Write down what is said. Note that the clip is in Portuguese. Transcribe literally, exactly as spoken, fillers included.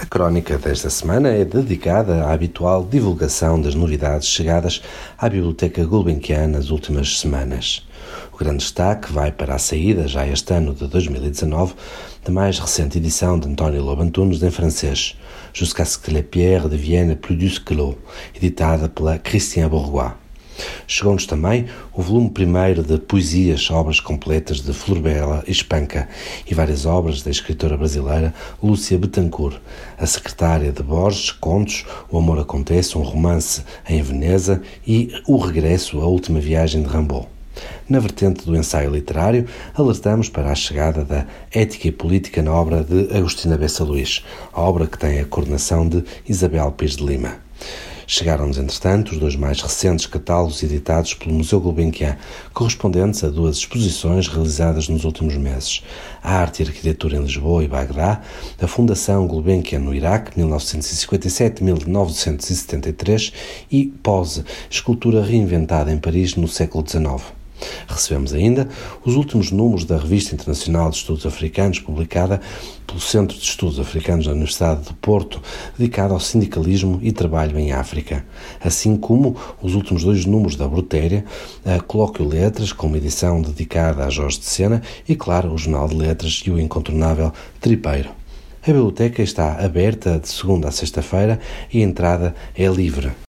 Crónica desta semana é dedicada à habitual divulgação das novidades chegadas à Biblioteca Gulbenkian nas últimas semanas. O grande destaque vai para a saída, já este ano de dois mil e dezanove, da mais recente edição de António Lobo Antunes em francês, Jusqu'à ce que les pierres deviennent plus dures que l'eau, editada pela Christian Bourgois. Chegou-nos também o volume primeiro de poesias, obras completas de Flor Bela e Espanca e várias obras da escritora brasileira Lúcia Bettencourt, a secretária de Borges, contos, O Amor Acontece, um romance em Veneza e O Regresso, a última viagem de Rimbaud. Na vertente do ensaio literário, alertamos para a chegada da Ética e Política na obra de Agostina Bessa Luís, a obra que tem a coordenação de Isabel Pires de Lima. Chegaram-nos, entretanto, os dois mais recentes catálogos editados pelo Museu Gulbenkian, correspondentes a duas exposições realizadas nos últimos meses: a Arte e Arquitetura em Lisboa e Bagdá, a Fundação Gulbenkian no Iraque, mil novecentos e cinquenta e sete a mil novecentos e setenta e três, e Pose, Escultura Reinventada em Paris no século dezenove. Recebemos ainda os últimos números da Revista Internacional de Estudos Africanos, publicada pelo Centro de Estudos Africanos da Universidade de Porto, dedicada ao sindicalismo e trabalho em África, assim como os últimos dois números da Brutéria, a Colóquio Letras, com uma edição dedicada a Jorge de Sena, e, claro, o Jornal de Letras e o incontornável Tripeiro. A biblioteca está aberta de segunda a sexta-feira e a entrada é livre.